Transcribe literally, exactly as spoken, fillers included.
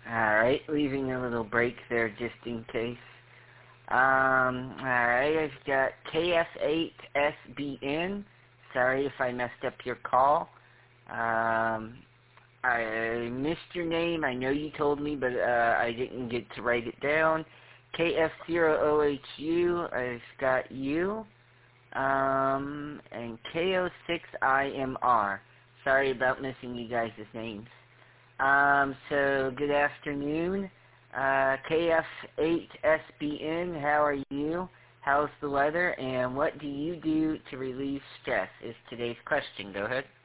Alright, leaving a little break there just in case. Um, alright, I've got K F eight S B N. Sorry if I messed up your call. Um, I missed your name. I know you told me, but uh, I didn't get to write it down. K F zero O H U, I've got you. Um, and K O six I M R. Sorry about missing you guys' names. Um, so, good afternoon. Uh, K F eight S B N, how are you? How's the weather? And what do you do to relieve stress is today's question. Go ahead.